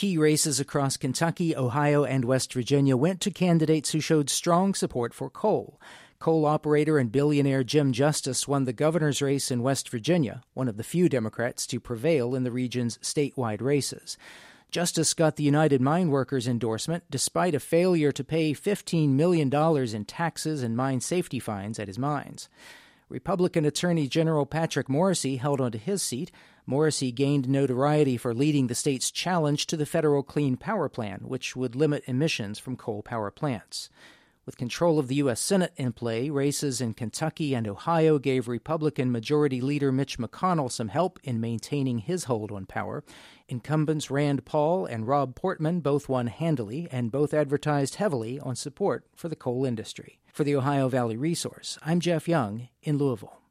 Key races across Kentucky, Ohio, and West Virginia went to candidates who showed strong support for coal. Coal operator and billionaire Jim Justice won the governor's race in West Virginia, one of the few Democrats to prevail in the region's statewide races. Justice got the United Mine Workers endorsement despite a failure to pay $15 million in taxes and mine safety fines at his mines. Republican Attorney General Patrick Morrisey held onto his seat. Morrisey gained notoriety for leading the state's challenge to the federal Clean Power Plan, which would limit emissions from coal power plants. With control of the U.S. Senate in play, races in Kentucky and Ohio gave Republican Majority Leader Mitch McConnell some help in maintaining his hold on power. Incumbents Rand Paul and Rob Portman both won handily and both advertised heavily on support for the coal industry. For the Ohio Valley Resource, I'm Jeff Young in Louisville.